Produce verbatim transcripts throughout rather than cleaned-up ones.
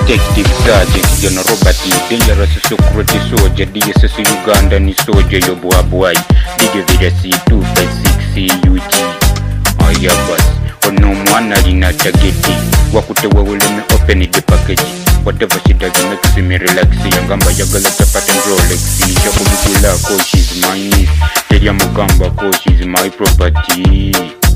Detective Sergeant John Robert Dangerous Security Soldier D S S Uganda ni soldier yo bwabwai D J V C two five six U G Ayabas ono mwana lina tageti wakutewa uleme open the package whatever she does makes me relax yangamba yagala tapata Rolex chakumukula ko she's mine teria mugamba ko she's my property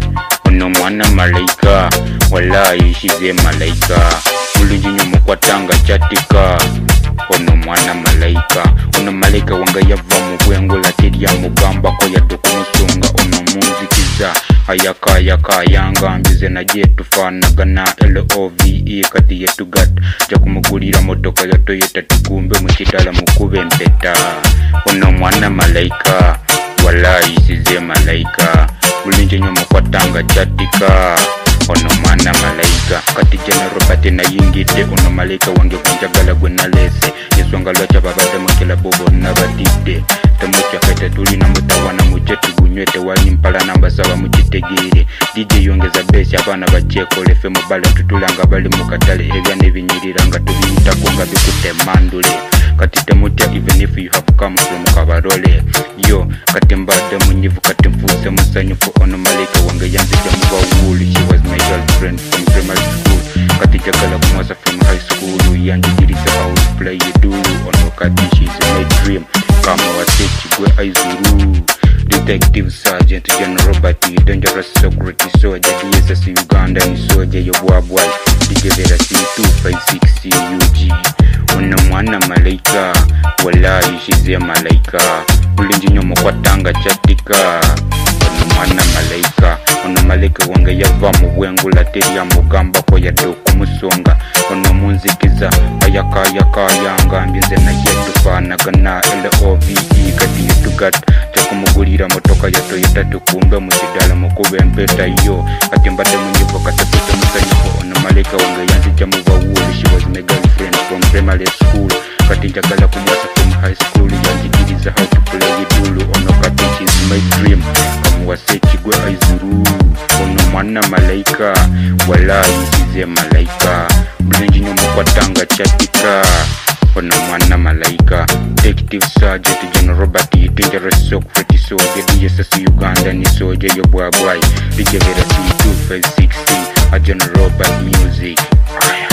ono mwana malaika wallahi she's malaika mulungi nyomo kwatanga chatika ono mwana malaika ono malaika wanga yava mu bwengola teria mugamba ko yadokumusunga ono muzikiza ayaka yaka yanga mbize na jetu fanagana L O V E kati yetu gat jakumugulira motoka ya Toyota tukumbe mukitala mukube mpeta ono mwana malaika wallahi size malaika mulungi nyomo kwatanga chatika ono mwana malaika kati General Robert na yingite ono malaika wange kunjagala gwe na lese yeswanga lwacha babade mukela bobo na batide temucha kete tuli na mutawana mujetu gunywete wali mpala namba saba mukitegere D J yongeza base abana bacheko lefe mobile tutulanga bali mukatale ebya nebinyirira nga tubiyita konga bikute mandule kati temucha even if you have come from Kabarole yo kati mbade munyivu kati mfuse musanyufu ono malaika wange yanzija muba wuli she was my girlfriend from primary school kati jagala kumwasa from high school yanjigiriza how to play you do ono kati she's my dream kama wasechi gwe aizuru Detective Sergeant John Robert Dangerous Security Soldier D S S Uganda ni soldier yo bwabwai D J V C two five six U G ono mwana malaika wallahi she's malaika mulungi nyomo kwatanga chatika ono mwana malaika ono malaika wanga yava mu bwengula teria mugamba ko yadokumusunga ono munzikiza ayaka yaka yanga mbize na yetu fanagana L O V E kati yetu gat chakumugulira motoka ya Toyota tukumbe mukidala mukube mpeta yo kati mbade munyivo katapita musanyiko ono malaika wanga yanzija muba wuli she was my girlfriend from primary school kati njagala kumwasa from high school yanjigiriza how to play idulu ono kati she's my dream kama wasechi gwe aizuru ono mwana malaika wallahi size malaika mulungi nyomo kwatanga chatika ono mwana malaika Detective Sergeant John Robert Dangerous Security Soldier D S S Uganda ni soldier yo bwabwai D J V C two five six A John Robert music.